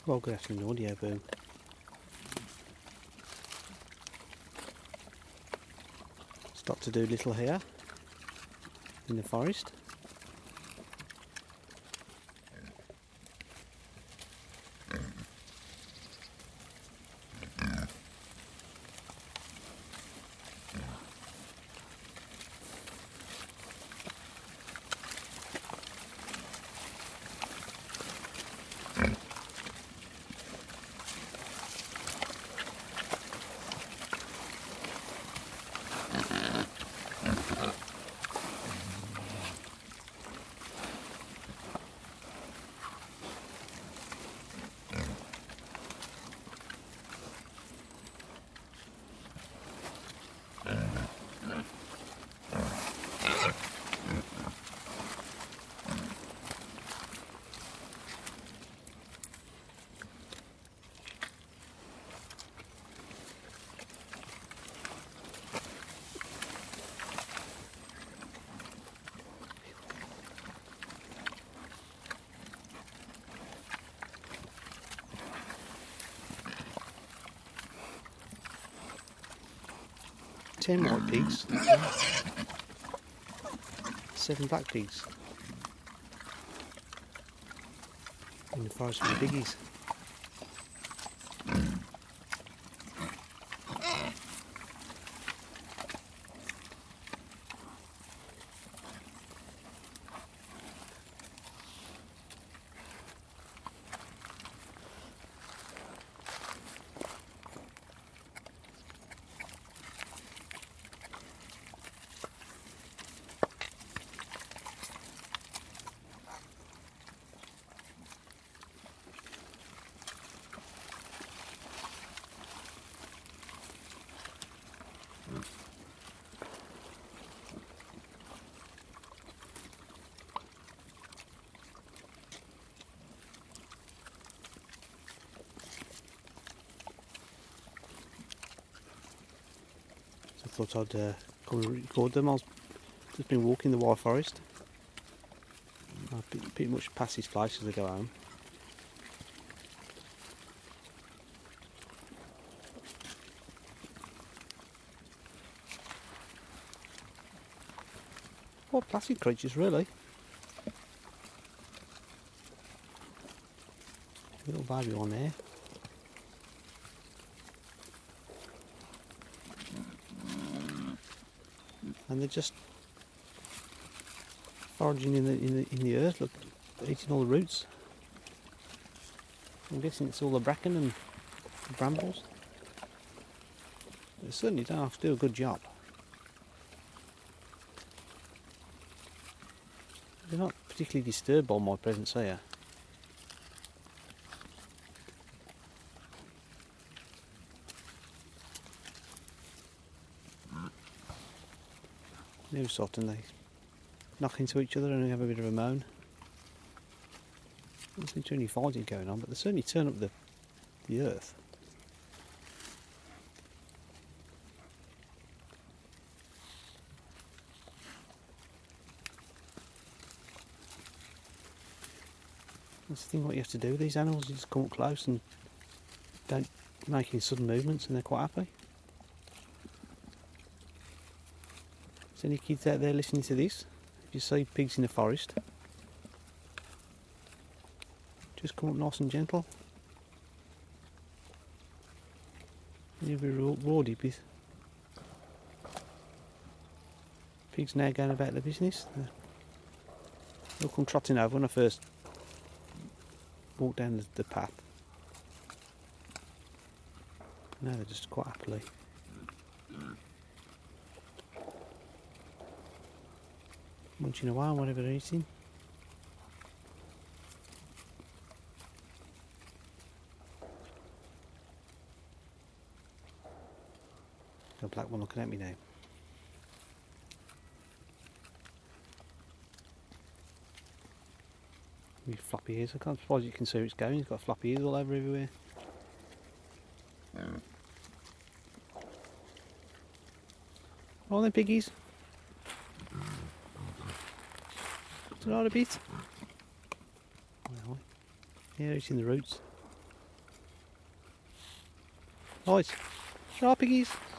Well, good afternoon, Audio Boom. It's Dr. Dolittle here in the forest. Ten white pigs, 7 black pigs in the forest with the biggies. I thought I'd come and record them. I've just been walking the wild forest. I pretty much pass this place as I go home. What placid creatures, really. Little baby one there. And they're just foraging in the earth, look, eating all the roots. I'm guessing it's all the bracken and the brambles. They certainly don't have to do a good job. They're not particularly disturbed by my presence here. Every so often they knock into each other and have a bit of a moan. There doesn't seem to be any fighting going on, but they certainly turn up the earth. That's the thing what you have to do with these animals, you just come up close and don't make any sudden movements and they're quite happy. Is any kids out there listening to this? If you see pigs in the forest, just come up nice and gentle. You'll be rewarded with pigs now going about their business. They'll come trotting over when I first walk down the path. Now they're just quite happily. Munching away on whatever they're eating. The black one looking at me now. With floppy ears, I can't suppose you can see where it's going. He's got floppy ears all over everywhere. All them piggies. Is it all a bit? Well, yeah, eating the roots. Right. Sharp piggies.